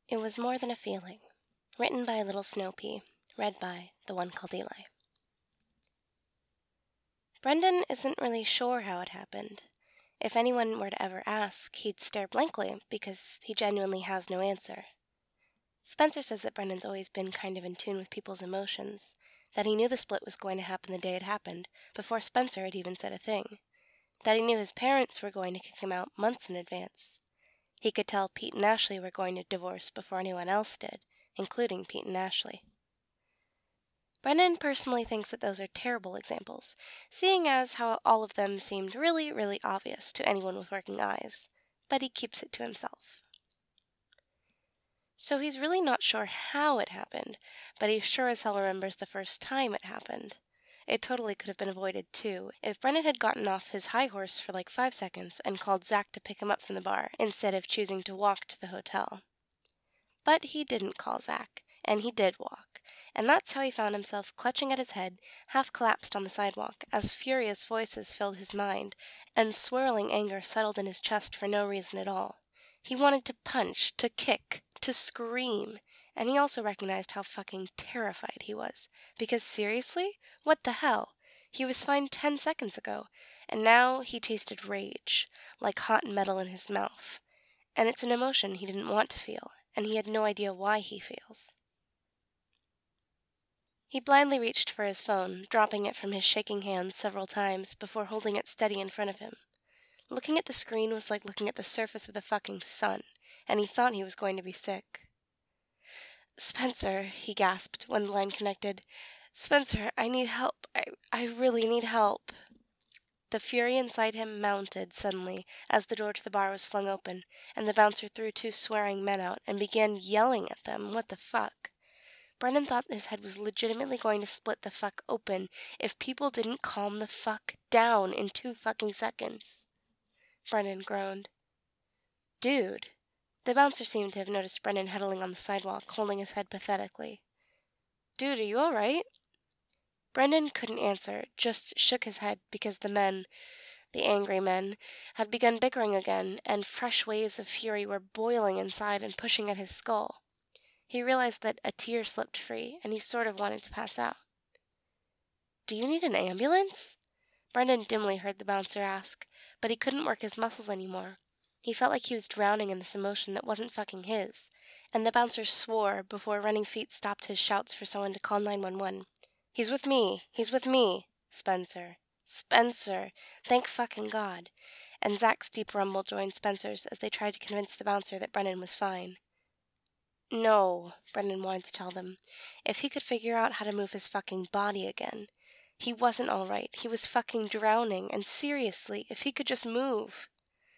It Was More Than a Feeling, written by Little Snow Pea, read by the one called Eli. Brendan isn't really sure how it happened. If anyone were to ever ask, he'd stare blankly because he genuinely has no answer. Spencer says that Brendan's always been kind of in tune with people's emotions, that he knew the split was going to happen the day it happened, before Spencer had even said a thing, that he knew his parents were going to kick him out months in advance. He could tell Pete and Ashley were going to divorce before anyone else did, including Pete and Ashley. Brendan personally thinks that those are terrible examples, seeing as how all of them seemed really, really obvious to anyone with working eyes, but he keeps it to himself. So he's really not sure how it happened, but he sure as hell remembers the first time it happened. It totally could have been avoided, too, if Brendan had gotten off his high horse for like 5 seconds and called Zach to pick him up from the bar, instead of choosing to walk to the hotel. But he didn't call Zach, and he did walk, and that's how he found himself clutching at his head, half collapsed on the sidewalk, as furious voices filled his mind, and swirling anger settled in his chest for no reason at all. He wanted to punch, to kick, to scream, and he also recognized how fucking terrified he was. Because seriously? What the hell? He was fine 10 seconds ago, and now he tasted rage, like hot metal in his mouth. And it's an emotion he didn't want to feel, and he had no idea why he feels. He blindly reached for his phone, dropping it from his shaking hands several times before holding it steady in front of him. Looking at the screen was like looking at the surface of the fucking sun, and he thought he was going to be sick. "Spencer," he gasped when the line connected. "Spencer, I need help. I really need help." The fury inside him mounted suddenly as the door to the bar was flung open, and the bouncer threw 2 swearing men out and began yelling at them. What the fuck? Brendan thought his head was legitimately going to split the fuck open if people didn't calm the fuck down in 2 fucking seconds. Brendan groaned. "Dude." The bouncer seemed to have noticed Brendan huddling on the sidewalk, holding his head pathetically. "Dude, are you all right?" Brendan couldn't answer, just shook his head because the men, the angry men, had begun bickering again, and fresh waves of fury were boiling inside and pushing at his skull. He realized that a tear slipped free, and he sort of wanted to pass out. "Do you need an ambulance?" Brendan dimly heard the bouncer ask, but he couldn't work his muscles anymore. He felt like he was drowning in this emotion that wasn't fucking his, and the bouncer swore before running feet stopped his shouts for someone to call 911. "He's with me! He's with me! Spencer! Spencer! Thank fucking God!" And Zach's deep rumble joined Spencer's as they tried to convince the bouncer that Brendan was fine. No, Brendan wanted to tell them. If he could figure out how to move his fucking body again. He wasn't all right. He was fucking drowning, and seriously, if he could just move.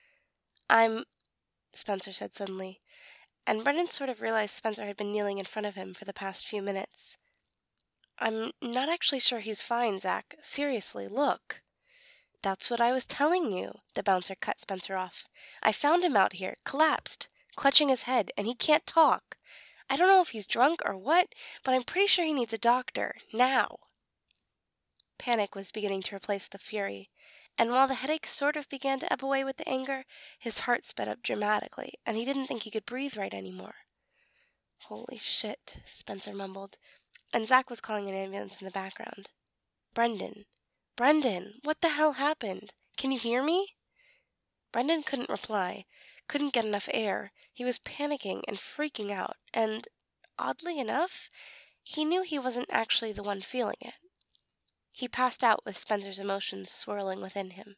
Spencer said suddenly, and Brendan sort of realized Spencer had been kneeling in front of him for the past few minutes. "I'm not actually sure he's fine, Zach. Seriously, look." "That's what I was telling you," the bouncer cut Spencer off. "I found him out here, collapsed, clutching his head, and he can't talk. I don't know if he's drunk or what, but I'm pretty sure he needs a doctor, now." Panic was beginning to replace the fury, and while the headache sort of began to ebb away with the anger, his heart sped up dramatically, and he didn't think he could breathe right anymore. "Holy shit," Spencer mumbled, and Zach was calling an ambulance in the background. "Brendan! Brendan! What the hell happened? Can you hear me?" Brendan couldn't reply, couldn't get enough air. He was panicking and freaking out, and, oddly enough, he knew he wasn't actually the one feeling it. He passed out with Spencer's emotions swirling within him.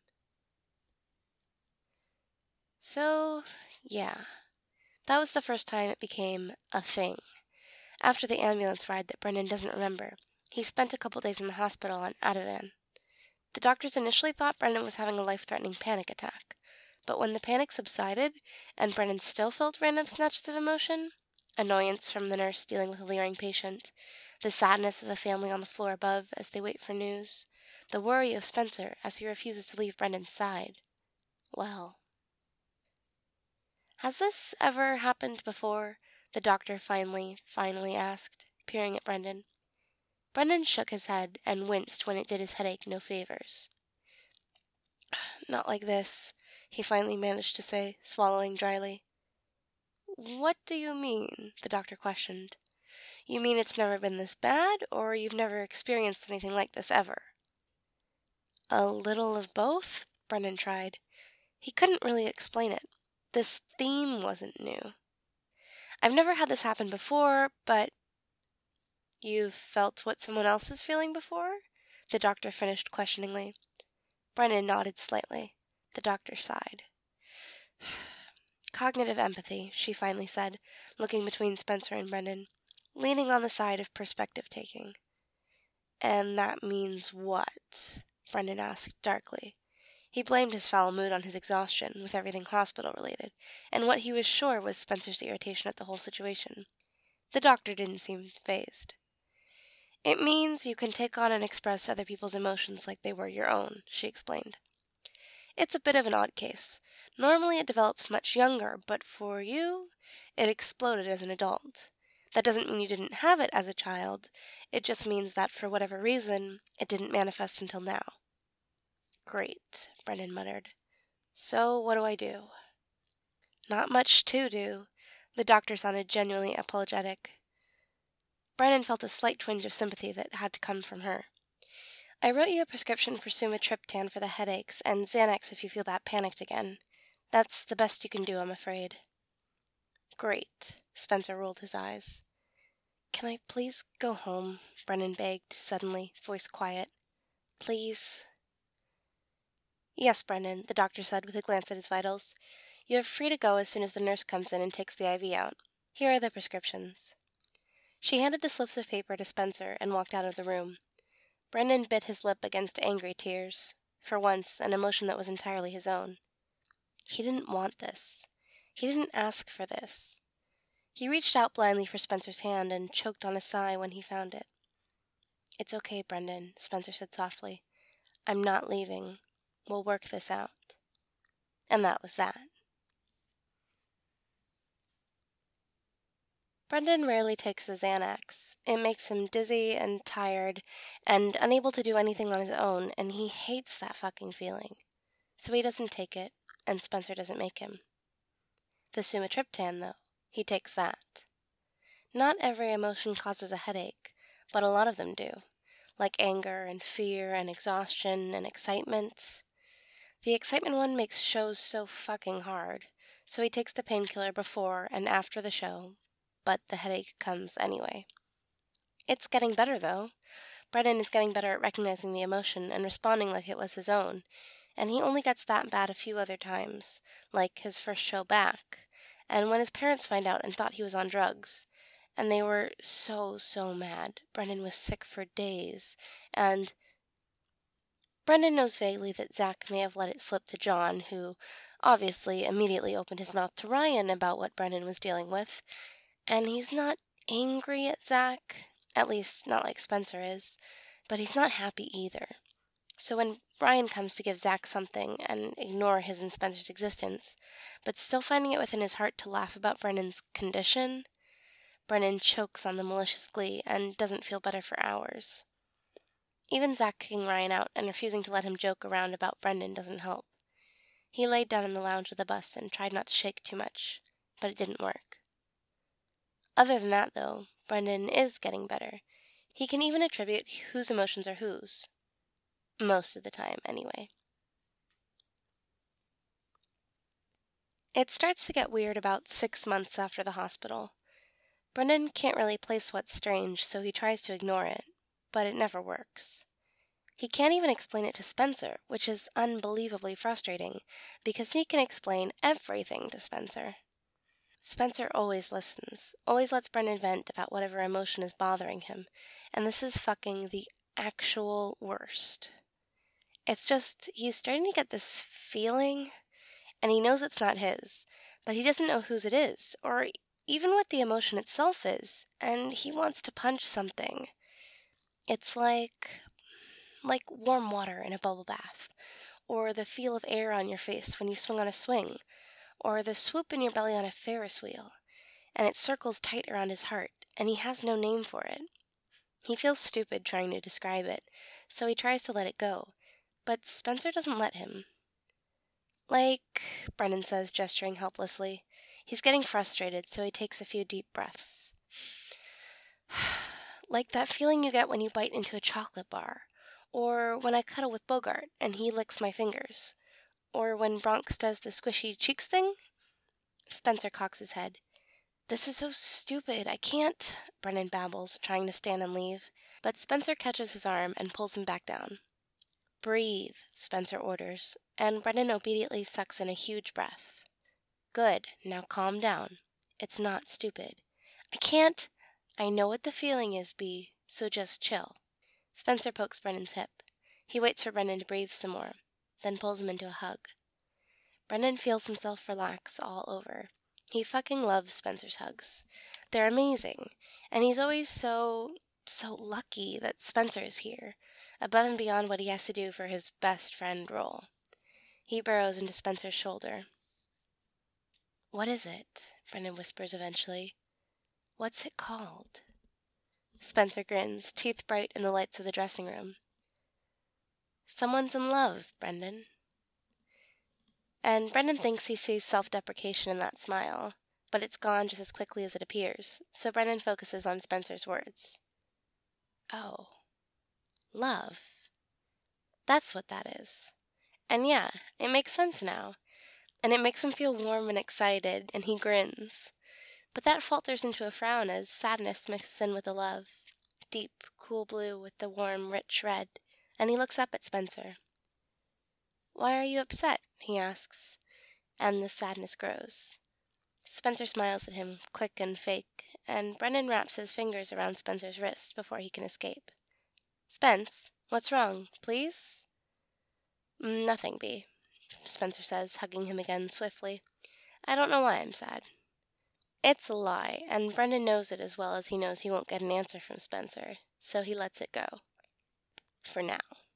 So, yeah. That was the first time it became a thing. After the ambulance ride that Brendan doesn't remember, he spent a couple days in the hospital on Ativan. The doctors initially thought Brendan was having a life-threatening panic attack, but when the panic subsided, and Brendan still felt random snatches of emotion, annoyance from the nurse dealing with a leering patient, the sadness of a family on the floor above as they wait for news, the worry of Spencer as he refuses to leave Brendan's side. Well. "Has this ever happened before?" the doctor finally asked, peering at Brendan. Brendan shook his head and winced when it did his headache no favors. "Not like this," he finally managed to say, swallowing dryly. What do you mean? The doctor questioned. You mean it's never been this bad, or you've never experienced anything like this ever? A little of both, Brendan tried. He couldn't really explain it. This theme wasn't new. I've never had this happen before, but... You've felt what someone else is feeling before? The doctor finished questioningly. Brennan nodded slightly. The doctor sighed. Cognitive empathy, she finally said, looking between Spencer and Brendan, leaning on the side of perspective-taking. And that means what? Brendan asked darkly. He blamed his foul mood on his exhaustion, with everything hospital-related, and what he was sure was Spencer's irritation at the whole situation. The doctor didn't seem fazed. It means you can take on and express other people's emotions like they were your own, she explained. It's a bit of an odd case. Normally it develops much younger, but for you, it exploded as an adult. That doesn't mean you didn't have it as a child. It just means that for whatever reason, it didn't manifest until now. Great, Brendan muttered. So what do I do? Not much to do. The doctor sounded genuinely apologetic. Brennan felt a slight twinge of sympathy that had to come from her. I wrote you a prescription for sumatriptan for the headaches, and Xanax if you feel that panicked again. That's the best you can do, I'm afraid. Great. Spencer rolled his eyes. Can I please go home? Brennan begged, suddenly, voice quiet. Please? Yes, Brennan, the doctor said with a glance at his vitals. You're free to go as soon as the nurse comes in and takes the IV out. Here are the prescriptions. She handed the slips of paper to Spencer and walked out of the room. Brendan bit his lip against angry tears. For once, an emotion that was entirely his own. He didn't want this. He didn't ask for this. He reached out blindly for Spencer's hand and choked on a sigh when he found it. It's okay, Brendan, Spencer said softly. I'm not leaving. We'll work this out. And that was that. Brendan rarely takes the Xanax. It makes him dizzy and tired and unable to do anything on his own, and he hates that fucking feeling. So he doesn't take it, and Spencer doesn't make him. The sumatriptan, though, he takes that. Not every emotion causes a headache, but a lot of them do, like anger and fear and exhaustion and excitement. The excitement one makes shows so fucking hard, so he takes the painkiller before and after the show, but the headache comes anyway. It's getting better, though. Brennan is getting better at recognizing the emotion and responding like it was his own, and he only gets that bad a few other times, like his first show back, and when his parents find out and thought he was on drugs, and they were so mad. Brendan was sick for days, and Brendan knows vaguely that Zach may have let it slip to John, who obviously immediately opened his mouth to Ryan about what Brendan was dealing with, and he's not angry at Zach, at least not like Spencer is, but he's not happy either. So when Ryan comes to give Zach something and ignore his and Spencer's existence, but still finding it within his heart to laugh about Brennan's condition, Brennan chokes on the malicious glee and doesn't feel better for hours. Even Zach kicking Ryan out and refusing to let him joke around about Brendan doesn't help. He laid down in the lounge of the bus and tried not to shake too much, but it didn't work. Other than that, though, Brendan is getting better. He can even attribute whose emotions are whose. Most of the time, anyway. It starts to get weird about 6 months after the hospital. Brendan can't really place what's strange, so he tries to ignore it, but it never works. He can't even explain it to Spencer, which is unbelievably frustrating, because he can explain everything to Spencer. Spencer always listens, always lets Brendan vent about whatever emotion is bothering him, and this is fucking the actual worst. It's just, he's starting to get this feeling, and he knows it's not his, but he doesn't know whose it is, or even what the emotion itself is, and he wants to punch something. It's like warm water in a bubble bath, or the feel of air on your face when you swing on a swing, or the swoop in your belly on a Ferris wheel, and it circles tight around his heart, and he has no name for it. He feels stupid trying to describe it, so he tries to let it go, but Spencer doesn't let him. Brennan says, gesturing helplessly, He's getting frustrated, so he takes a few deep breaths. Like that feeling you get when you bite into a chocolate bar, or when I cuddle with Bogart and he licks my fingers, or when Bronx does the squishy cheeks thing? Spencer cocks his head. This is so stupid. I can't, Brennan babbles, trying to stand and leave, but Spencer catches his arm and pulls him back down. Breathe, Spencer orders, and Brennan obediently sucks in a huge breath. Good, now calm down. It's not stupid. I can't. I know what the feeling is, B, so just chill. Spencer pokes Brennan's hip. He waits for Brennan to breathe some more, then pulls him into a hug. Brennan feels himself relax all over. He fucking loves Spencer's hugs. They're amazing, and he's always so lucky that Spencer is here, above and beyond what he has to do for his best friend role. He burrows into Spencer's shoulder. What is it? Brennan whispers eventually. What's it called? Spencer grins, teeth bright in the lights of the dressing room. Someone's in love, Brendan. And Brendan thinks he sees self-deprecation in that smile, but it's gone just as quickly as it appears, so Brendan focuses on Spencer's words. Oh, love. That's what that is. And yeah, it makes sense now. And it makes him feel warm and excited, and he grins. But that falters into a frown as sadness mixes in with the love. Deep, cool blue with the warm, rich red, and he looks up at Spencer. Why are you upset? He asks, and the sadness grows. Spencer smiles at him, quick and fake, and Brennan wraps his fingers around Spencer's wrist before he can escape. Spence, what's wrong, please? Nothing, B, Spencer says, hugging him again swiftly. I don't know why I'm sad. It's a lie, and Brendan knows it as well as he knows he won't get an answer from Spencer, so he lets it go. For now.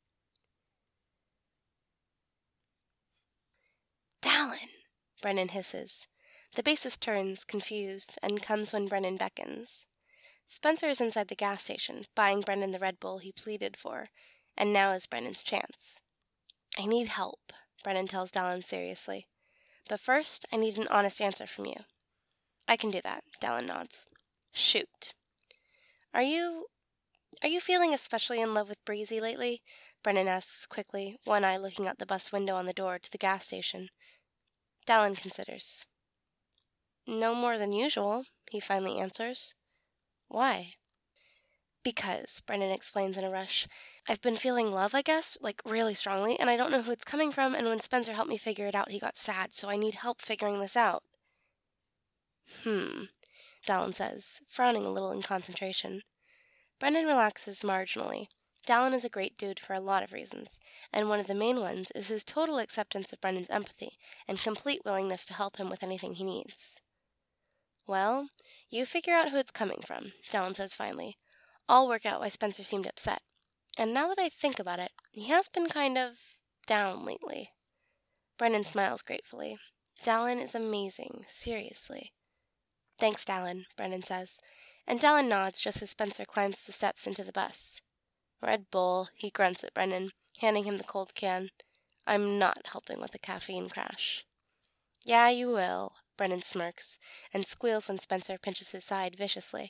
Dallin! Brennan hisses. The bassist turns, confused, and comes when Brennan beckons. Spencer is inside the gas station, buying Brennan the Red Bull he pleaded for, and now is Brennan's chance. I need help, Brennan tells Dallin seriously. But first, I need an honest answer from you. I can do that, Dallin nods. Shoot. Are you feeling especially in love with Breezy lately? Brennan asks quickly, one eye looking out the bus window on the door to the gas station. Dallin considers. No more than usual, he finally answers. Why? Because, Brennan explains in a rush. I've been feeling love, I guess, like really strongly, and I don't know who it's coming from, and when Spencer helped me figure it out, he got sad, so I need help figuring this out. Dallin says, frowning a little in concentration. Brennan relaxes marginally. Dallin is a great dude for a lot of reasons, and one of the main ones is his total acceptance of Brennan's empathy and complete willingness to help him with anything he needs. Well, you figure out who it's coming from, Dallin says finally. I'll work out why Spencer seemed upset. And now that I think about it, he has been kind of down lately. Brennan smiles gratefully. Dallin is amazing, seriously. Thanks, Dallin, Brennan says, and Dallin nods just as Spencer climbs the steps into the bus. Red Bull, he grunts at Brennan, handing him the cold can. I'm not helping with the caffeine crash. Yeah, you will, Brennan smirks, and squeals when Spencer pinches his side viciously.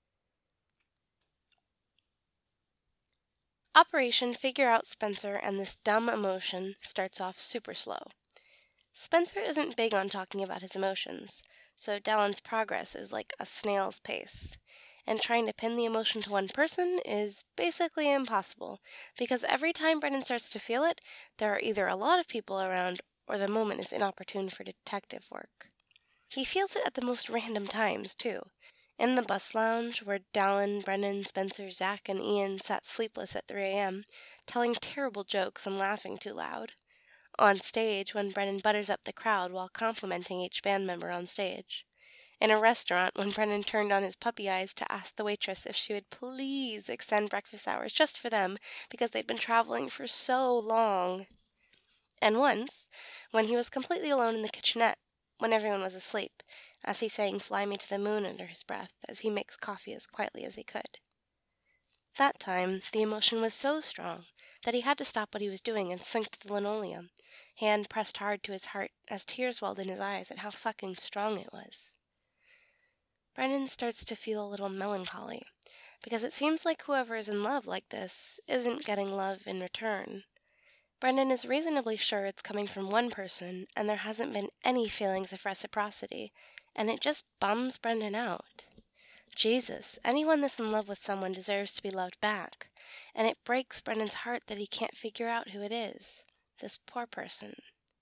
Operation Figure Out Spencer and This Dumb Emotion starts off super slow. Spencer isn't big on talking about his emotions, so Dallin's progress is like a snail's pace. And trying to pin the emotion to one person is basically impossible, because every time Brennan starts to feel it, there are either a lot of people around or the moment is inopportune for detective work. He feels it at the most random times, too. In the bus lounge, where Dallin, Brennan, Spencer, Zach, and Ian sat sleepless at 3 a.m., telling terrible jokes and laughing too loud. On stage, when Brennan butters up the crowd while complimenting each band member on stage. In a restaurant, when Brennan turned on his puppy eyes to ask the waitress if she would please extend breakfast hours just for them because they'd been traveling for so long. And once, when he was completely alone in the kitchenette, when everyone was asleep, as he sang Fly Me to the Moon under his breath as he makes coffee as quietly as he could. That time, the emotion was so strong that he had to stop what he was doing and sink to the linoleum, hand pressed hard to his heart as tears welled in his eyes at how fucking strong it was. Brendan starts to feel a little melancholy, because it seems like whoever is in love like this isn't getting love in return. Brendan is reasonably sure it's coming from one person, and there hasn't been any feelings of reciprocity, and it just bums Brendan out. Jesus, anyone that's in love with someone deserves to be loved back, and it breaks Brendan's heart that he can't figure out who it is, this poor person.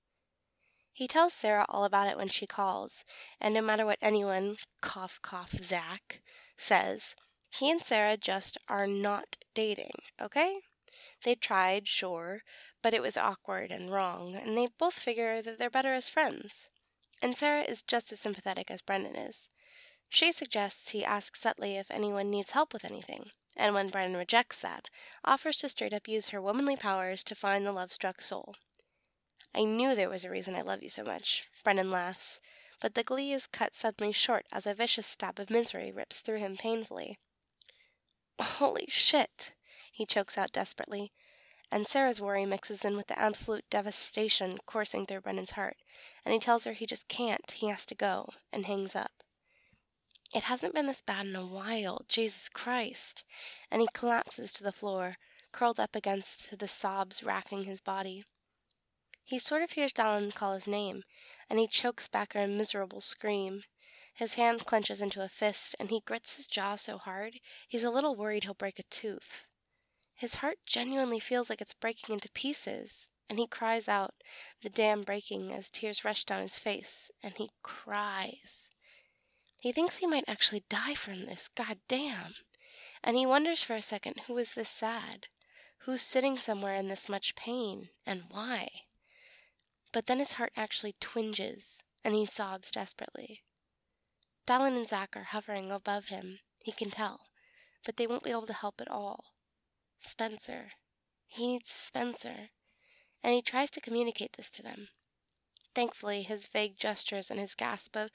He tells Sarah all about it when she calls, and no matter what anyone, cough cough Zach, says, he and Sarah just are not dating, okay? They tried, sure, but it was awkward and wrong, and they both figure that they're better as friends. And Sarah is just as sympathetic as Brendan is. She suggests he ask Sutley if anyone needs help with anything, and when Brendan rejects that, offers to straight up use her womanly powers to find the love-struck soul. I knew there was a reason I love you so much, Brendan laughs, but the glee is cut suddenly short as a vicious stab of misery rips through him painfully. Holy shit, he chokes out desperately, and Sarah's worry mixes in with the absolute devastation coursing through Brendan's heart, and he tells her he just can't, he has to go, and hangs up. It hasn't been this bad in a while, Jesus Christ, and he collapses to the floor, curled up against the sobs racking his body. He sort of hears Dallin call his name, and he chokes back a miserable scream. His hand clenches into a fist, and he grits his jaw so hard he's a little worried he'll break a tooth. His heart genuinely feels like it's breaking into pieces, and he cries out, the dam breaking as tears rush down his face, and he cries. He thinks he might actually die from this, goddamn, and he wonders for a second who is this sad, who's sitting somewhere in this much pain, and why. But then his heart actually twinges, and he sobs desperately. Dallin and Zach are hovering above him, he can tell, but they won't be able to help at all. Spencer. He needs Spencer, and he tries to communicate this to them. Thankfully, his vague gestures and his gasp of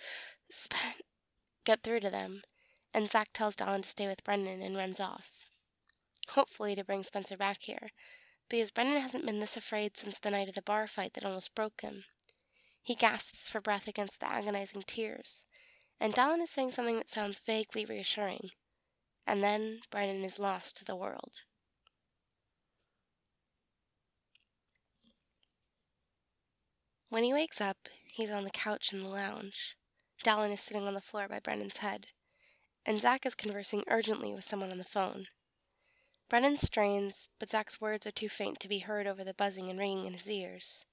get through to them, and Zach tells Dallin to stay with Brendan and runs off. Hopefully to bring Spencer back here, because Brendan hasn't been this afraid since the night of the bar fight that almost broke him. He gasps for breath against the agonizing tears, and Dallin is saying something that sounds vaguely reassuring, and then Brendan is lost to the world. When he wakes up, he's on the couch in the lounge. Dallin is sitting on the floor by Brendan's head, and Zach is conversing urgently with someone on the phone. Brendan strains, but Zach's words are too faint to be heard over the buzzing and ringing in his ears.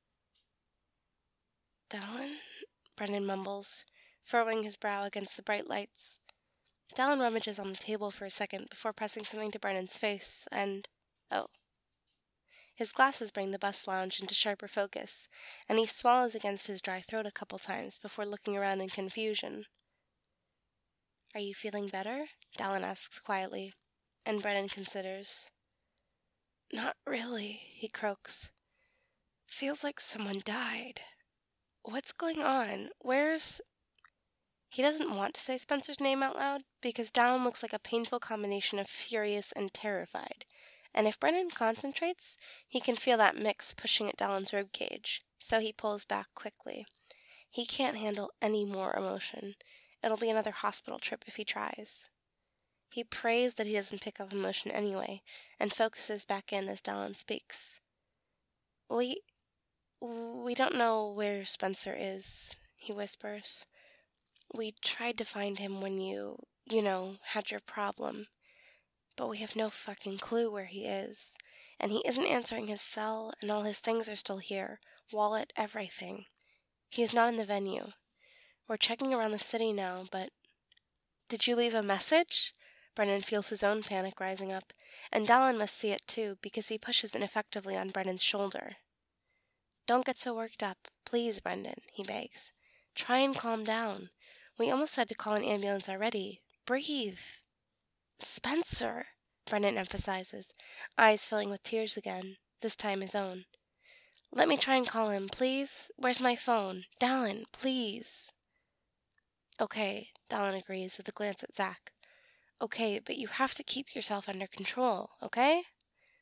Dallin? Brendan mumbles, furrowing his brow against the bright lights. Dallin rummages on the table for a second before pressing something to Brendan's face, and... oh. His glasses bring the bus lounge into sharper focus, and he swallows against his dry throat a couple times before looking around in confusion. Are you feeling better? Dallin asks quietly, and Brendan considers. Not really, he croaks. Feels like someone died. What's going on? Where's... He doesn't want to say Spencer's name out loud, because Dallin looks like a painful combination of furious and terrified, and if Brendan concentrates, he can feel that mix pushing at Dallin's ribcage, so he pulls back quickly. He can't handle any more emotion. It'll be another hospital trip if he tries. He prays that he doesn't pick up emotion anyway, and focuses back in as Dallin speaks. We don't know where Spencer is, he whispers. We tried to find him when you had your problem. But we have no fucking clue where he is. And he isn't answering his cell, and all his things are still here. Wallet, everything. He is not in the venue. We're checking around the city now, but... Did you leave a message? Brendan feels his own panic rising up, and Dallin must see it too, because he pushes ineffectively on Brendan's shoulder. Don't get so worked up. Please, Brendan, he begs. Try and calm down. We almost had to call an ambulance already. Breathe. Spencer, Brendan emphasizes, eyes filling with tears again, this time his own. Let me try and call him, please. Where's my phone? Dallin, please. Okay, Dallin agrees with a glance at Zach. Okay, but you have to keep yourself under control, okay?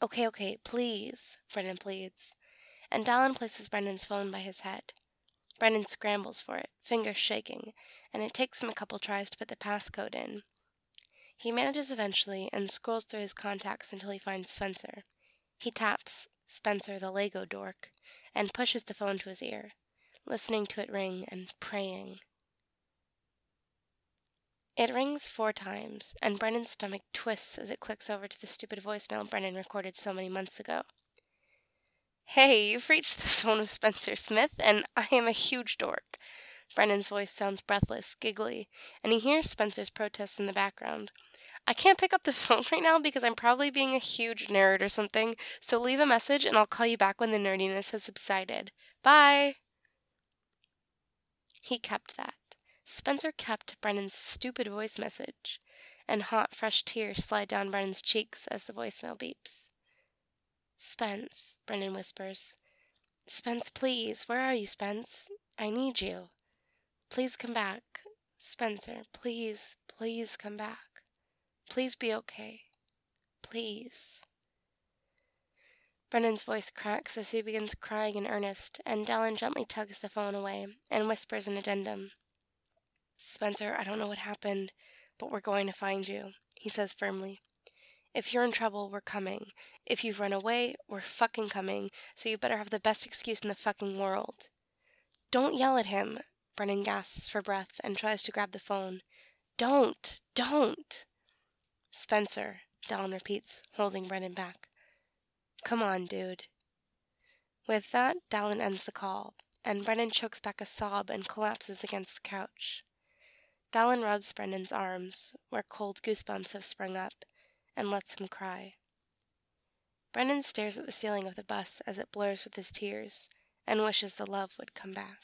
Okay, please, Brennan pleads, and Dallin places Brennan's phone by his head. Brennan scrambles for it, fingers shaking, and it takes him a couple tries to put the passcode in. He manages eventually and scrolls through his contacts until he finds Spencer. He taps Spencer, the Lego dork, and pushes the phone to his ear, listening to it ring and praying. It rings 4 times, and Brennan's stomach twists as it clicks over to the stupid voicemail Brennan recorded so many months ago. Hey, you've reached the phone of Spencer Smith, and I am a huge dork. Brennan's voice sounds breathless, giggly, and he hears Spencer's protests in the background. I can't pick up the phone right now because I'm probably being a huge nerd or something, so leave a message and I'll call you back when the nerdiness has subsided. Bye! He kept that. Spencer kept Brennan's stupid voice message, and hot, fresh tears slide down Brennan's cheeks as the voicemail beeps. Spence, Brennan whispers. Spence, please. Where are you, Spence? I need you. Please come back. Spencer, please, please come back. Please be okay. Please. Brennan's voice cracks as he begins crying in earnest, and Dallin gently tugs the phone away and whispers an addendum. Spencer, I don't know what happened, but we're going to find you, he says firmly. If you're in trouble, we're coming. If you've run away, we're fucking coming, so you better have the best excuse in the fucking world. Don't yell at him, Brennan gasps for breath and tries to grab the phone. Don't! Spencer, Dallin repeats, holding Brennan back. Come on, dude. With that, Dallin ends the call, and Brennan chokes back a sob and collapses against the couch. Dallin rubs Brennan's arms, where cold goosebumps have sprung up, and lets him cry. Brennan stares at the ceiling of the bus as it blurs with his tears, and wishes the love would come back.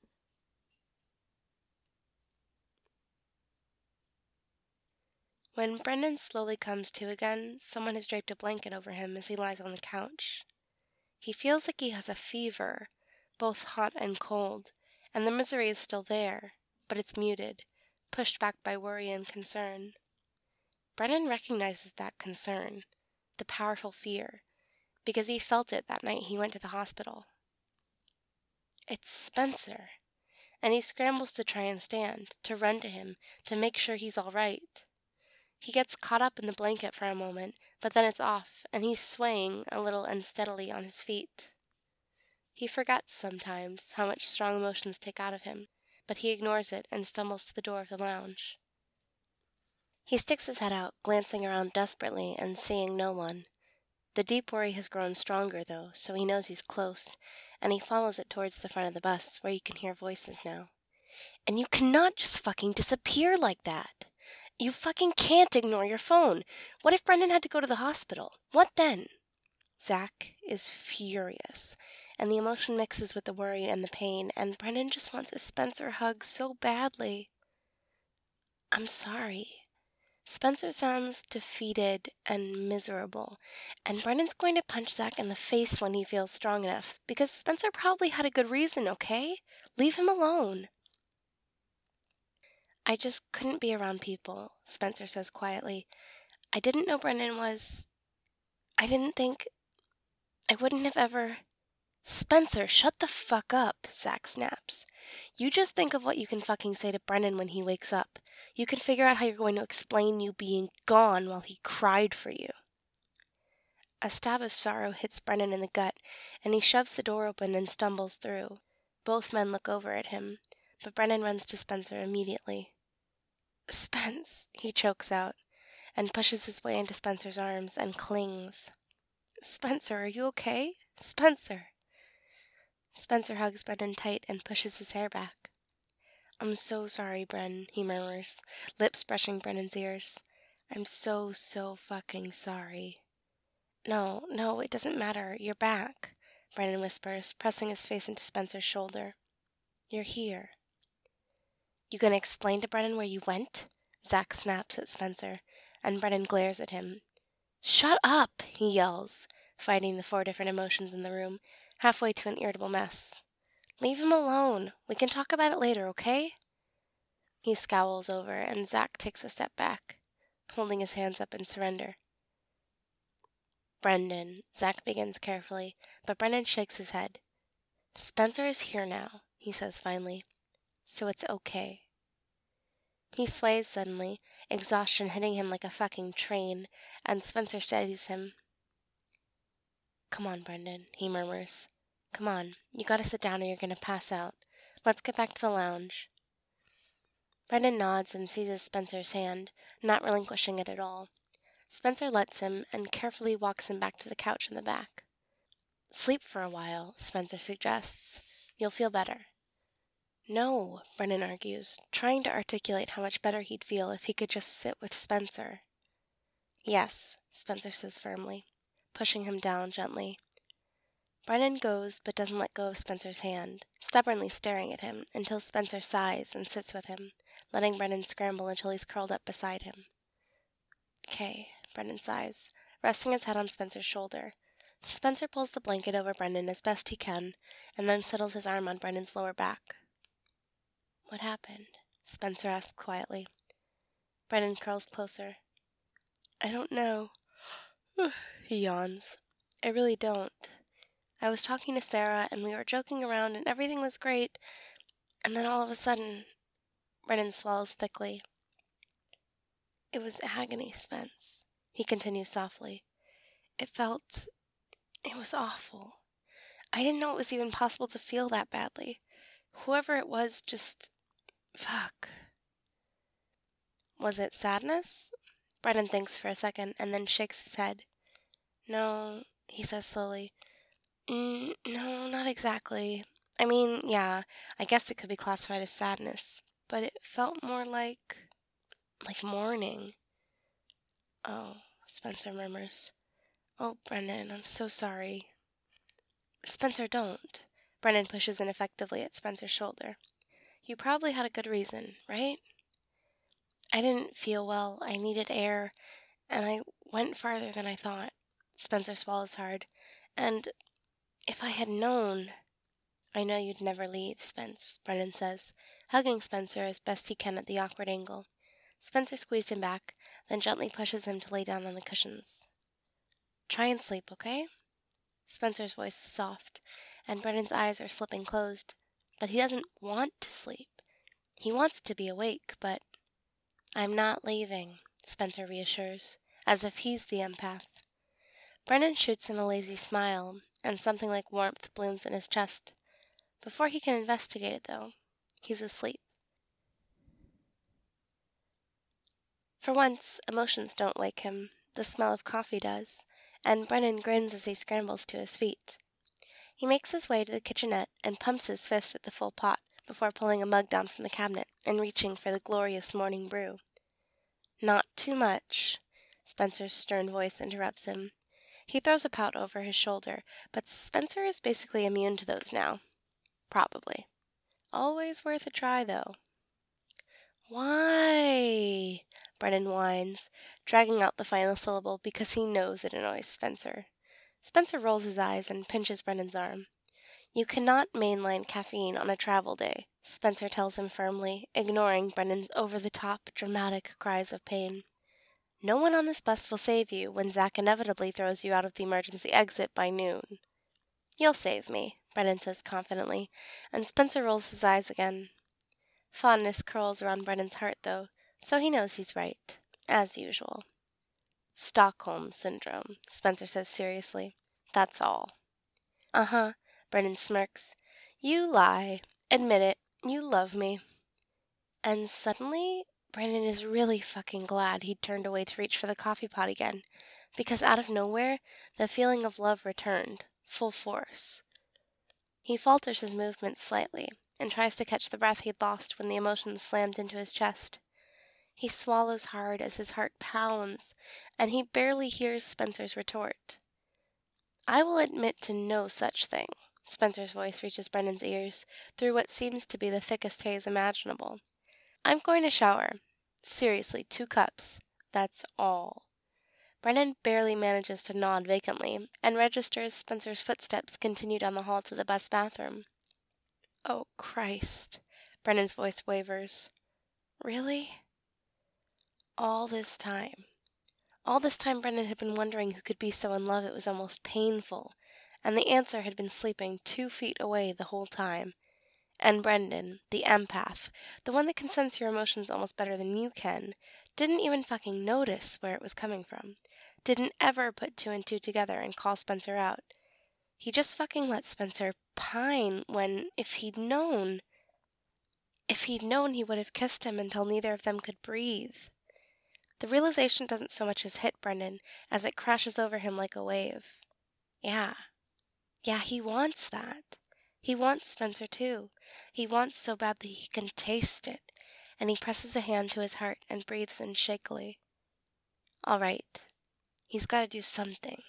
When Brennan slowly comes to again, someone has draped a blanket over him as he lies on the couch. He feels like he has a fever, both hot and cold, and the misery is still there, but it's muted, pushed back by worry and concern. Brennan recognizes that concern, the powerful fear, because he felt it that night he went to the hospital. It's Spencer, and he scrambles to try and stand, to run to him, to make sure he's all right. He gets caught up in the blanket for a moment, but then it's off, and he's swaying a little unsteadily on his feet. He forgets sometimes how much strong emotions take out of him, but he ignores it and stumbles to the door of the lounge. He sticks his head out, glancing around desperately and seeing no one. The deep worry has grown stronger, though, so he knows he's close, and he follows it towards the front of the bus, where you can hear voices now. And you cannot just fucking disappear like that. You fucking can't ignore your phone. What if Brendan had to go to the hospital? What then? Zach is furious, and the emotion mixes with the worry and the pain, and Brendan just wants a Spencer hug so badly. I'm sorry. Spencer sounds defeated and miserable, and Brendan's going to punch Zach in the face when he feels strong enough, because Spencer probably had a good reason, okay? Leave him alone. I just couldn't be around people, Spencer says quietly. I didn't know Brendan was... I didn't think... I wouldn't have ever... Spencer, shut the fuck up, Zach snaps. You just think of what you can fucking say to Brendan when he wakes up. You can figure out how you're going to explain you being gone while he cried for you. A stab of sorrow hits Brendan in the gut, and he shoves the door open and stumbles through. Both men look over at him, but Brendan runs to Spencer immediately. Spence, he chokes out, and pushes his way into Spencer's arms and clings. Spencer, are you okay? Spencer! Spencer hugs Brendan tight and pushes his hair back. I'm so sorry, Bren, he murmurs, lips brushing Brendan's ears. I'm so fucking sorry. No, it doesn't matter. You're back, Brendan whispers, pressing his face into Spencer's shoulder. You're here. You gonna explain to Brendan where you went? Zach snaps at Spencer, and Brendan glares at him. Shut up, he yells, fighting the 4 different emotions in the room, halfway to an irritable mess. Leave him alone. We can talk about it later, okay? He scowls over, and Zach takes a step back, holding his hands up in surrender. Brendan, Zach begins carefully, but Brendan shakes his head. Spencer is here now, he says finally, so it's okay. He sways suddenly, exhaustion hitting him like a fucking train, and Spencer steadies him. Come on, Brendan, he murmurs. Come on, you gotta sit down or you're gonna pass out. Let's get back to the lounge. Brendan nods and seizes Spencer's hand, not relinquishing it at all. Spencer lets him and carefully walks him back to the couch in the back. Sleep for a while, Spencer suggests. You'll feel better. No, Brendan argues, trying to articulate how much better he'd feel if he could just sit with Spencer. Yes, Spencer says firmly, pushing him down gently. Brendan goes but doesn't let go of Spencer's hand, stubbornly staring at him until Spencer sighs and sits with him, letting Brendan scramble until he's curled up beside him. Okay, Brendan sighs, resting his head on Spencer's shoulder. Spencer pulls the blanket over Brendan as best he can, and then settles his arm on Brendan's lower back. What happened? Spencer asks quietly. Brendan curls closer. I don't know. He yawns. I really don't. I was talking to Sarah, and we were joking around, and everything was great, and then all of a sudden, Brendan swallows thickly. It was agony, Spence, he continues softly. It was awful. I didn't know it was even possible to feel that badly. Whoever it was just... fuck. Was it sadness? Brendan thinks for a second and then shakes his head. No, he says slowly. No, not exactly. I mean, yeah, I guess it could be classified as sadness, but it felt more like mourning. Oh, Spencer murmurs. Oh, Brendan, I'm so sorry. Spencer, don't. Brendan pushes ineffectively at Spencer's shoulder. You probably had a good reason, right? I didn't feel well, I needed air, and I went farther than I thought. Spencer swallows hard. And if I had known... I know you'd never leave, Spence, Brendan says, hugging Spencer as best he can at the awkward angle. Spencer squeezed him back, then gently pushes him to lay down on the cushions. Try and sleep, okay? Spencer's voice is soft, and Brendan's eyes are slipping closed, but he doesn't want to sleep. He wants to be awake, but... I'm not leaving, Spencer reassures, as if he's the empath. Brendan shoots him a lazy smile, and something like warmth blooms in his chest. Before he can investigate it, though, he's asleep. For once, emotions don't wake him. The smell of coffee does, and Brendan grins as he scrambles to his feet. He makes his way to the kitchenette and pumps his fist at the full pot before pulling a mug down from the cabinet and reaching for the glorious morning brew. Not too much, Spencer's stern voice interrupts him. He throws a pout over his shoulder, but Spencer is basically immune to those now. Probably. Always worth a try, though. Why? Brendan whines, dragging out the final syllable because he knows it annoys Spencer. Spencer rolls his eyes and pinches Brendan's arm. You cannot mainline caffeine on a travel day, Spencer tells him firmly, ignoring Brendan's over-the-top, dramatic cries of pain. No one on this bus will save you when Zach inevitably throws you out of the emergency exit by noon. You'll save me, Brendan says confidently, and Spencer rolls his eyes again. Fondness curls around Brendan's heart, though, so he knows he's right, as usual. Stockholm Syndrome, Spencer says seriously. That's all. Uh-huh, Brendan smirks. You lie. Admit it. You love me. And suddenly, Brendan is really fucking glad he'd turned away to reach for the coffee pot again, because out of nowhere, the feeling of love returned, full force. He falters his movements slightly, and tries to catch the breath he'd lost when the emotion slammed into his chest. He swallows hard as his heart pounds, and he barely hears Spencer's retort. I will admit to no such thing. Spencer's voice reaches Brendan's ears, through what seems to be the thickest haze imaginable. I'm going to shower. Seriously, 2 cups. That's all. Brendan barely manages to nod vacantly, and registers Spencer's footsteps continue down the hall to the bus bathroom. Oh, Christ. Brendan's voice wavers. Really? All this time. All this time Brendan had been wondering who could be so in love it was almost painful, and the answer had been sleeping 2 feet away the whole time. And Brendan, the empath, the one that can sense your emotions almost better than you can, didn't even fucking notice where it was coming from. Didn't ever put 2 and 2 together and call Spencer out. He just fucking let Spencer pine when, if he'd known, he would have kissed him until neither of them could breathe. The realization doesn't so much as hit Brendan as it crashes over him like a wave. Yeah, he wants that. He wants Spencer too. He wants so badly he can taste it, and he presses a hand to his heart and breathes in shakily. All right, he's got to do something.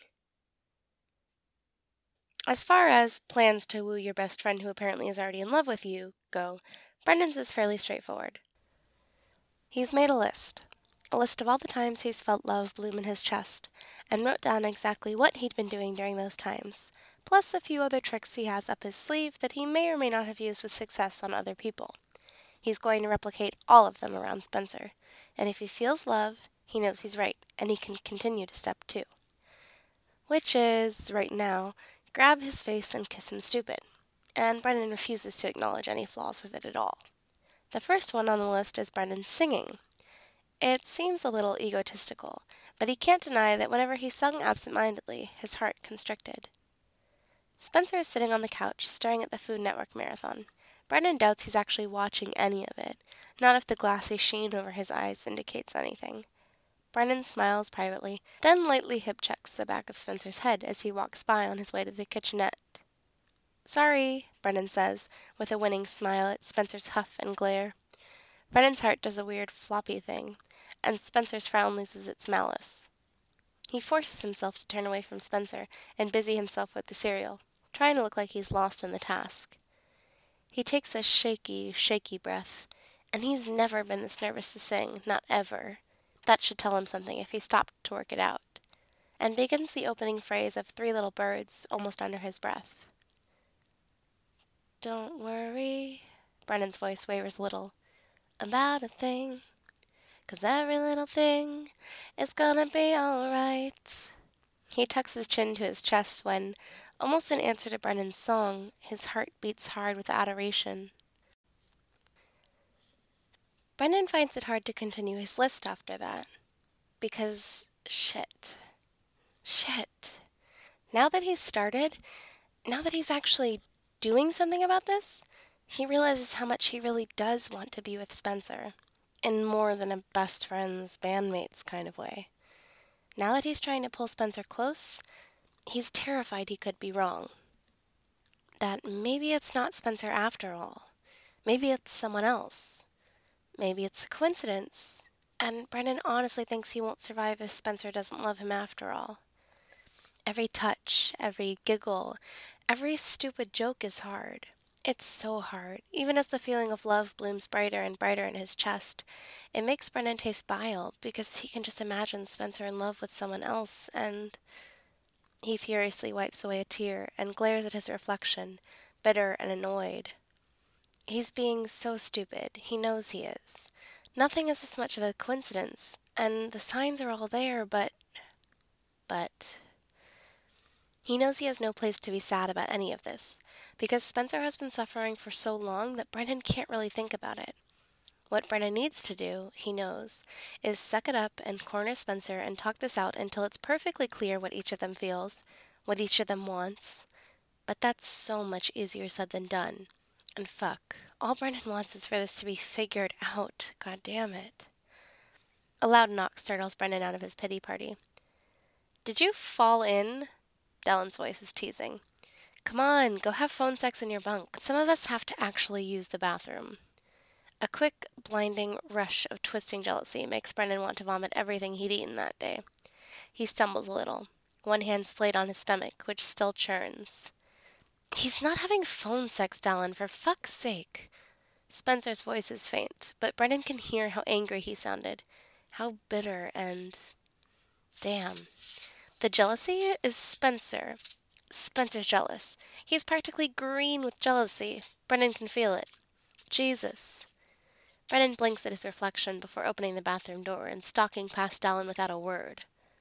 As far as plans to woo your best friend who apparently is already in love with you go, Brendan's is fairly straightforward. He's made a list of all the times he's felt love bloom in his chest, and wrote down exactly what he'd been doing during those times, plus a few other tricks he has up his sleeve that he may or may not have used with success on other people. He's going to replicate all of them around Spencer, and if he feels love, he knows he's right, and he can continue to step 2. Which is, right now, grab his face and kiss him stupid, and Brendan refuses to acknowledge any flaws with it at all. The first one on the list is Brendan singing. It seems a little egotistical, but he can't deny that whenever he sung absent-mindedly, his heart constricted. Spencer is sitting on the couch, staring at the Food Network marathon. Brendan doubts he's actually watching any of it, not if the glassy sheen over his eyes indicates anything. Brendan smiles privately, then lightly hip-checks the back of Spencer's head as he walks by on his way to the kitchenette. "Sorry," Brendan says, with a winning smile at Spencer's huff and glare. Brendan's heart does a weird floppy thing, and Spencer's frown loses its malice. He forces himself to turn away from Spencer and busy himself with the cereal, trying to look like he's lost in the task. He takes a shaky, shaky breath, and he's never been this nervous to sing, not ever. That should tell him something if he stopped to work it out, and begins the opening phrase of 3 Little Birds almost under his breath. "Don't worry," Brendan's voice wavers a little, "about a thing, 'cause every little thing is gonna be alright." He tucks his chin to his chest when, almost in answer to Brendan's song, his heart beats hard with adoration. Brendan finds it hard to continue his list after that, because shit. Now that he's started, now that he's actually doing something about this, he realizes how much he really does want to be with Spencer, in more than a best friends, bandmates kind of way. Now that he's trying to pull Spencer close, he's terrified he could be wrong. That maybe it's not Spencer after all. Maybe it's someone else. Maybe it's a coincidence, and Brendan honestly thinks he won't survive if Spencer doesn't love him after all. Every touch, every giggle, every stupid joke is hard. It's so hard. Even as the feeling of love blooms brighter and brighter in his chest, it makes Brendan taste bile because he can just imagine Spencer in love with someone else, and he furiously wipes away a tear and glares at his reflection, bitter and annoyed. He's being so stupid. He knows he is. Nothing is this much of a coincidence, and the signs are all there, but... He knows he has no place to be sad about any of this, because Spencer has been suffering for so long that Brendan can't really think about it. What Brendan needs to do, he knows, is suck it up and corner Spencer and talk this out until it's perfectly clear what each of them feels, what each of them wants. But that's so much easier said than done. And fuck, all Brendan wants is for this to be figured out. God damn it. A loud knock startles Brendan out of his pity party. "Did you fall in?" Dellen's voice is teasing. "Come on, go have phone sex in your bunk. Some of us have to actually use the bathroom." A quick, blinding rush of twisting jealousy makes Brendan want to vomit everything he'd eaten that day. He stumbles a little, one hand splayed on his stomach, which still churns. "He's not having phone sex, Dellen, for fuck's sake." Spencer's voice is faint, but Brendan can hear how angry he sounded, how bitter and... Damn. The jealousy is Spencer. Spencer's jealous. He's practically green with jealousy. Brendan can feel it. Jesus. Brendan blinks at his reflection before opening the bathroom door and stalking past Dallin without a word.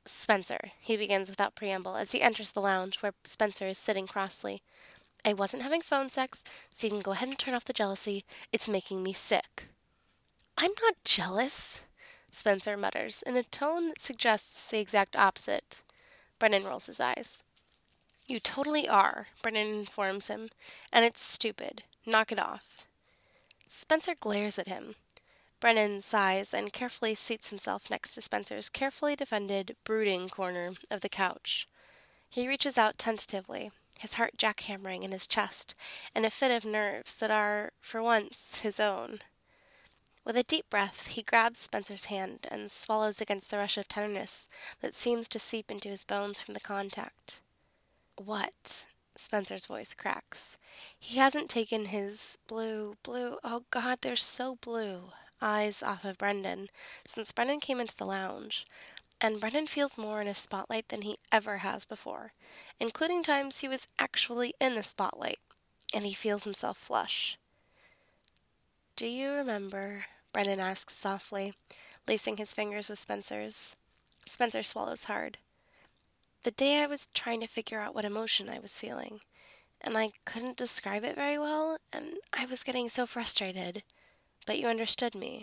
Spencer, he begins without preamble as he enters the lounge where Spencer is sitting crossly. I wasn't having phone sex, so you can go ahead and turn off the jealousy. It's making me sick. I'm not jealous, Spencer mutters in a tone that suggests the exact opposite. Brennan rolls his eyes. You totally are, Brennan informs him, and it's stupid. Knock it off. Spencer glares at him. Brennan sighs and carefully seats himself next to Spencer's carefully defended, brooding corner of the couch. He reaches out tentatively, his heart jackhammering in his chest, in a fit of nerves that are, for once, his own. With a deep breath, he grabs Spencer's hand and swallows against the rush of tenderness that seems to seep into his bones from the contact. What? Spencer's voice cracks. He hasn't taken his oh God, they're so blue, eyes off of Brendan since Brendan came into the lounge, and Brendan feels more in a spotlight than he ever has before, including times he was actually in the spotlight, and he feels himself flush. Do you remember? Brendan asks softly, lacing his fingers with Spencer's. Spencer swallows hard. The day I was trying to figure out what emotion I was feeling, and I couldn't describe it very well, and I was getting so frustrated. But you understood me.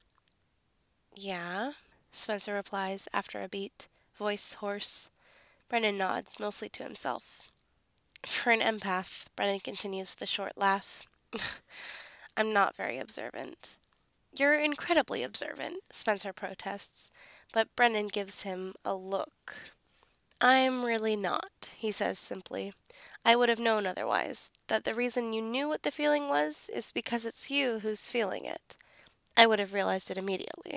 Yeah, Spencer replies after a beat, voice hoarse. Brendan nods, mostly to himself. For an empath, Brendan continues with a short laugh. I'm not very observant. You're incredibly observant, Spencer protests, but Brendan gives him a look. I'm really not, he says simply. I would have known otherwise, that the reason you knew what the feeling was is because it's you who's feeling it. I would have realized it immediately.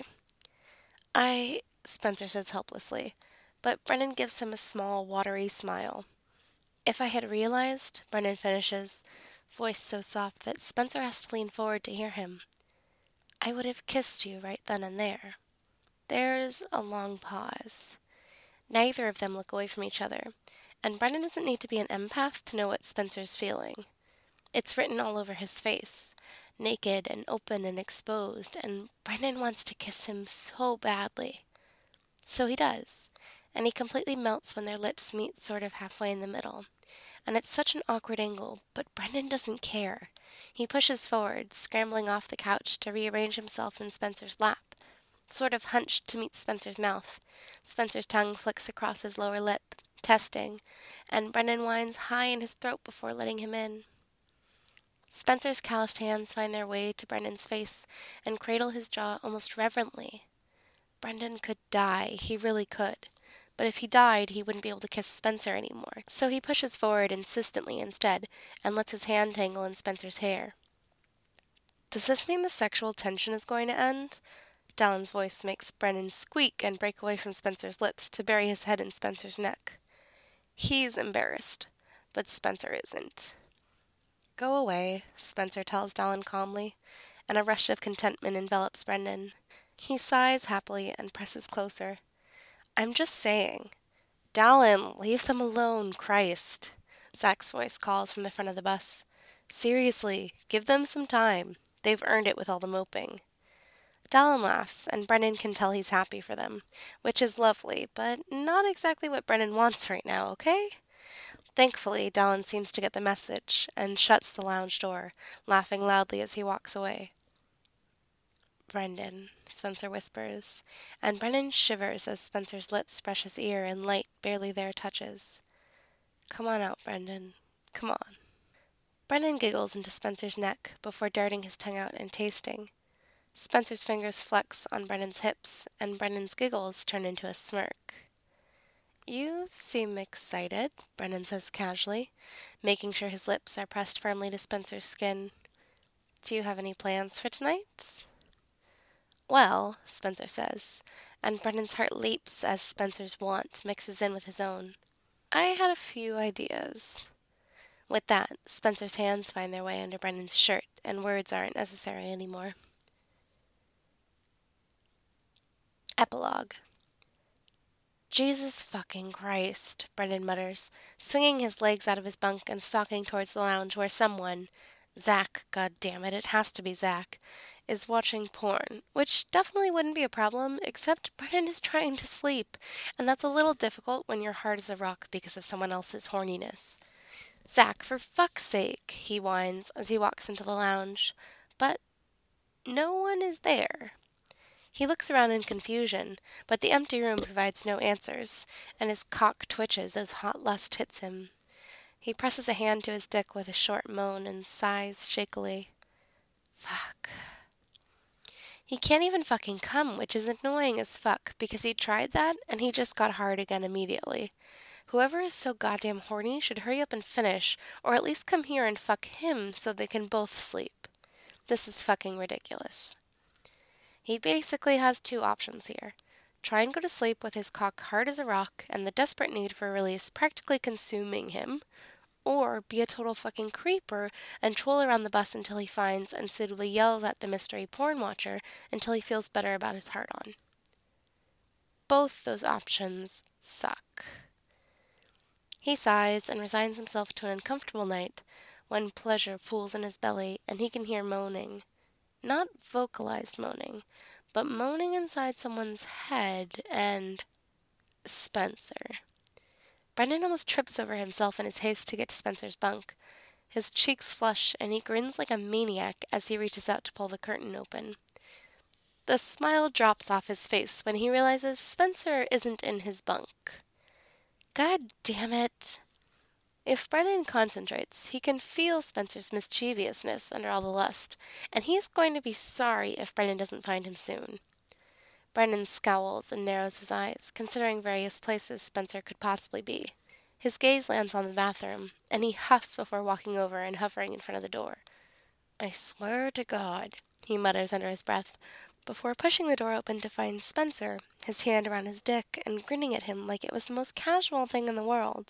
Spencer says helplessly, but Brennan gives him a small, watery smile. If I had realized, Brennan finishes, voice so soft that Spencer has to lean forward to hear him, I would have kissed you right then and there. There's a long pause. Neither of them look away from each other, and Brendan doesn't need to be an empath to know what Spencer's feeling. It's written all over his face, naked and open and exposed, and Brendan wants to kiss him so badly. So he does, and he completely melts when their lips meet sort of halfway in the middle. And it's such an awkward angle, but Brendan doesn't care. He pushes forward, scrambling off the couch to rearrange himself in Spencer's lap, sort of hunched to meet Spencer's mouth. Spencer's tongue flicks across his lower lip, testing, and Brendan whines high in his throat before letting him in. Spencer's calloused hands find their way to Brendan's face and cradle his jaw almost reverently. Brendan could die, he really could. But if he died, he wouldn't be able to kiss Spencer anymore, so he pushes forward insistently instead and lets his hand tangle in Spencer's hair. Does this mean the sexual tension is going to end? Dallin's voice makes Brendan squeak and break away from Spencer's lips to bury his head in Spencer's neck. He's embarrassed, but Spencer isn't. Go away, Spencer tells Dallin calmly, and a rush of contentment envelops Brendan. He sighs happily and presses closer. I'm just saying. Dallin, leave them alone, Christ, Zach's voice calls from the front of the bus. Seriously, give them some time. They've earned it with all the moping. Dallin laughs, and Brennan can tell he's happy for them, which is lovely, but not exactly what Brennan wants right now, okay? Thankfully, Dallin seems to get the message, and shuts the lounge door, laughing loudly as he walks away. Brendan, Spencer whispers, and Brennan shivers as Spencer's lips brush his ear and light, barely there touches. Come on out, Brendan. Come on. Brendan giggles into Spencer's neck before darting his tongue out and tasting. Spencer's fingers flex on Brendan's hips, and Brendan's giggles turn into a smirk. You seem excited, Brendan says casually, making sure his lips are pressed firmly to Spencer's skin. Do you have any plans for tonight? Well, Spencer says, and Brendan's heart leaps as Spencer's want mixes in with his own. I had a few ideas. With that, Spencer's hands find their way under Brendan's shirt, and words aren't necessary anymore. Epilogue. Jesus fucking Christ, Brendan mutters, swinging his legs out of his bunk and stalking towards the lounge where someone, Zach, God damn it, it has to be Zach, is watching porn, which definitely wouldn't be a problem, except Brennan is trying to sleep, and that's a little difficult when you're hard as a rock because of someone else's horniness. Zach, for fuck's sake, he whines as he walks into the lounge. But no one is there. He looks around in confusion, but the empty room provides no answers, and his cock twitches as hot lust hits him. He presses a hand to his dick with a short moan and sighs shakily. Fuck. He can't even fucking come, which is annoying as fuck, because he tried that and he just got hard again immediately. Whoever is so goddamn horny should hurry up and finish, or at least come here and fuck him so they can both sleep. This is fucking ridiculous. He basically has two options here. Try and go to sleep with his cock hard as a rock and the desperate need for release practically consuming him, or be a total fucking creeper and troll around the bus until he finds and suitably yells at the mystery porn watcher until he feels better about his hard-on. Both those options suck. He sighs and resigns himself to an uncomfortable night when pleasure pools in his belly and he can hear moaning. Not vocalized moaning, but moaning inside someone's head and Spencer. Brendan almost trips over himself in his haste to get to Spencer's bunk. His cheeks flush, and he grins like a maniac as he reaches out to pull the curtain open. The smile drops off his face when he realizes Spencer isn't in his bunk. God damn it. If Brennan concentrates, he can feel Spencer's mischievousness under all the lust, and he's going to be sorry if Brennan doesn't find him soon. Brennan scowls and narrows his eyes, considering various places Spencer could possibly be. His gaze lands on the bathroom, and he huffs before walking over and hovering in front of the door. I swear to God, he mutters under his breath, before pushing the door open to find Spencer, his hand around his dick, and grinning at him like it was the most casual thing in the world.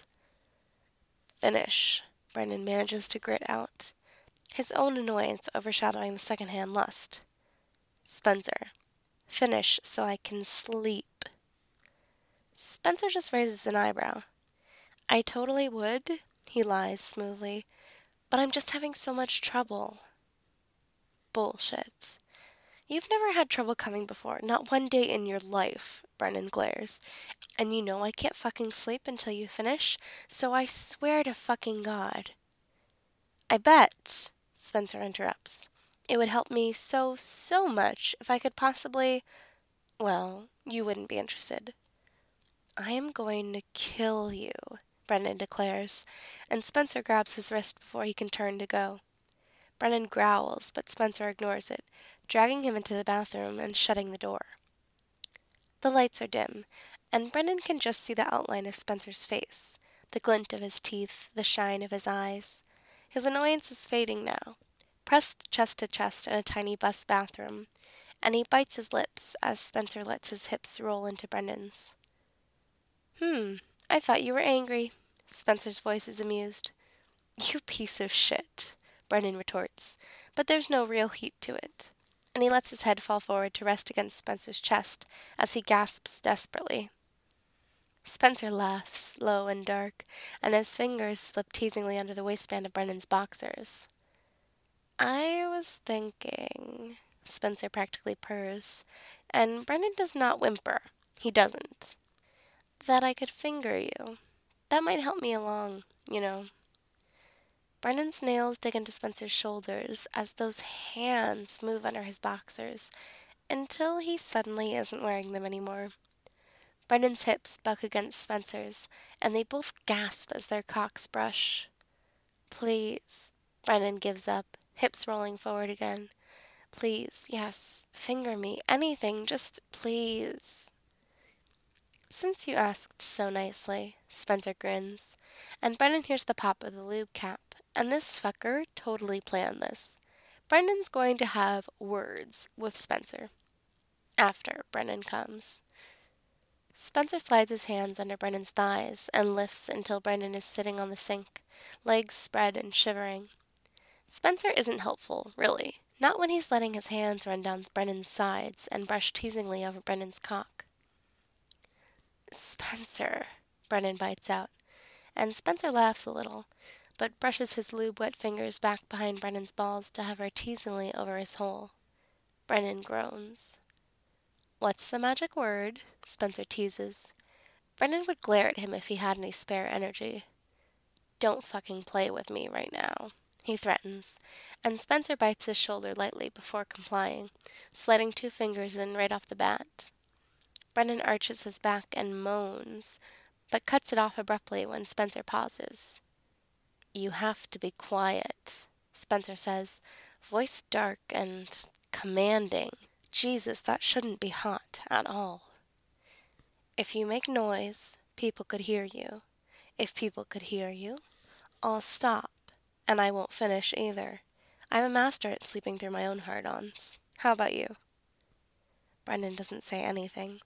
Finish, Brennan manages to grit out, his own annoyance overshadowing the second-hand lust. Spencer, finish so I can sleep. Spencer just raises an eyebrow. I totally would, he lies smoothly, but I'm just having so much trouble. Bullshit. You've never had trouble coming before, not one day in your life, Brennan glares. And you know I can't fucking sleep until you finish, so I swear to fucking God. I bet, Spencer interrupts. It would help me so much if I could possibly... Well, you wouldn't be interested. I am going to kill you, Brennan declares, and Spencer grabs his wrist before he can turn to go. Brennan growls, but Spencer ignores it, dragging him into the bathroom and shutting the door. The lights are dim, and Brennan can just see the outline of Spencer's face, the glint of his teeth, the shine of his eyes. His annoyance is fading now, pressed chest to chest in a tiny bus bathroom, and he bites his lips as Spencer lets his hips roll into Brennan's. I thought you were angry. Spencer's voice is amused. You piece of shit, Brennan retorts, but there's no real heat to it, and he lets his head fall forward to rest against Spencer's chest as he gasps desperately. Spencer laughs, low and dark, and his fingers slip teasingly under the waistband of Brennan's boxers. I was thinking, Spencer practically purrs, and Brennan does not whimper. He doesn't. That I could finger you. That might help me along, you know. Brennan's nails dig into Spencer's shoulders as those hands move under his boxers, until he suddenly isn't wearing them anymore. Brennan's hips buck against Spencer's, and they both gasp as their cocks brush. Please, Brennan gives up, hips rolling forward again. Please, yes, finger me, anything, just please. Since you asked so nicely, Spencer grins, and Brennan hears the pop of the lube cap, and this fucker totally planned this. Brennan's going to have words with Spencer. After Brennan comes. Spencer slides his hands under Brennan's thighs and lifts until Brennan is sitting on the sink, legs spread and shivering. Spencer isn't helpful, really, not when he's letting his hands run down Brennan's sides and brush teasingly over Brennan's cock. Spencer, Brennan bites out, and Spencer laughs a little, but brushes his lube-wet fingers back behind Brennan's balls to hover teasingly over his hole. Brennan groans. What's the magic word? Spencer teases. Brennan would glare at him if he had any spare energy. Don't fucking play with me right now, he threatens, and Spencer bites his shoulder lightly before complying, sliding 2 fingers in right off the bat. Brennan arches his back and moans, but cuts it off abruptly when Spencer pauses. You have to be quiet, Spencer says, voice dark and commanding. Jesus, that shouldn't be hot at all. If you make noise, people could hear you. If people could hear you, I'll stop, and I won't finish either. I'm a master at sleeping through my own hard-ons. How about you? Brennan doesn't say anything.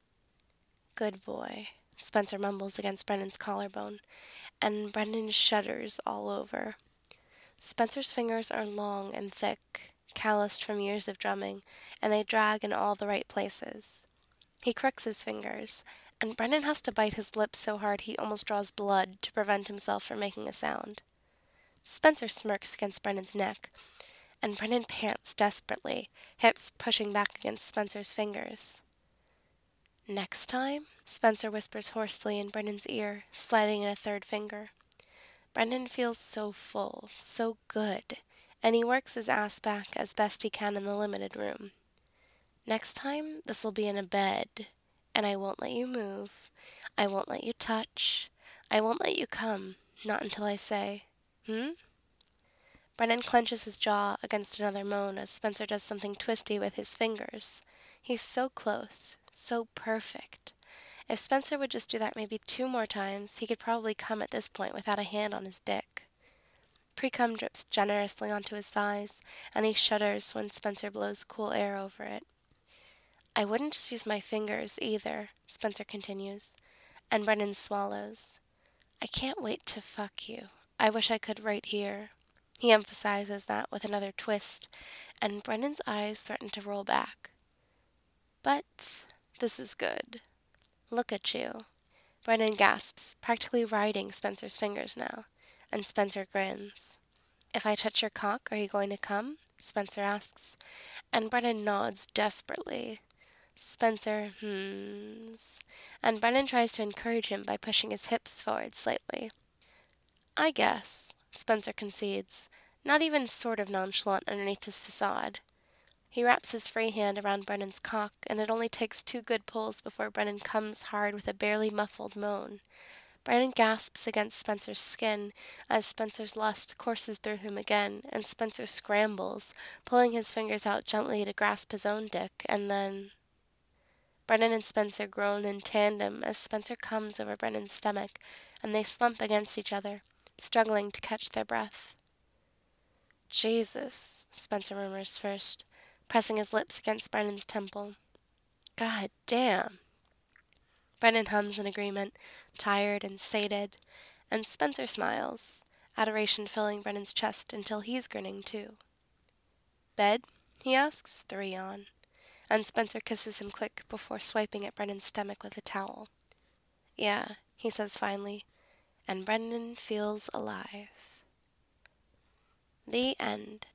Good boy, Spencer mumbles against Brennan's collarbone, and Brennan shudders all over. Spencer's fingers are long and thick, calloused from years of drumming, and they drag in all the right places. He crooks his fingers, and Brennan has to bite his lips so hard he almost draws blood to prevent himself from making a sound. Spencer smirks against Brennan's neck, and Brennan pants desperately, hips pushing back against Spencer's fingers. Next time, Spencer whispers hoarsely in Brennan's ear, sliding in a 3rd finger. Brennan feels so full, so good, and he works his ass back as best he can in the limited room. Next time, this'll be in a bed, and I won't let you move. I won't let you touch. I won't let you come, not until I say, Brennan clenches his jaw against another moan as Spencer does something twisty with his fingers. He's so close, so perfect. If Spencer would just do that maybe 2 more times, he could probably come at this point without a hand on his dick. Pre-cum drips generously onto his thighs, and he shudders when Spencer blows cool air over it. I wouldn't just use my fingers, either, Spencer continues, and Brennan swallows. I can't wait to fuck you. I wish I could right here. He emphasizes that with another twist, and Brennan's eyes threaten to roll back. But this is good. Look at you. Brennan gasps, practically riding Spencer's fingers now, and Spencer grins. If I touch your cock, are you going to come? Spencer asks, and Brennan nods desperately. Spencer hums, and Brennan tries to encourage him by pushing his hips forward slightly. I guess, Spencer concedes, not even sort of nonchalant underneath his facade. He wraps his free hand around Brennan's cock, and it only takes 2 good pulls before Brennan comes hard with a barely muffled moan. Brennan gasps against Spencer's skin as Spencer's lust courses through him again, and Spencer scrambles, pulling his fingers out gently to grasp his own dick, and then Brennan and Spencer groan in tandem as Spencer comes over Brennan's stomach, and they slump against each other, struggling to catch their breath. Jesus, Spencer murmurs first, pressing his lips against Brennan's temple. God damn. Brennan hums in agreement, tired and sated, and Spencer smiles, adoration filling Brennan's chest until he's grinning too. Bed? He asks, the yawn, and Spencer kisses him quick before swiping at Brennan's stomach with a towel. Yeah, he says finally, and Brennan feels alive. The end.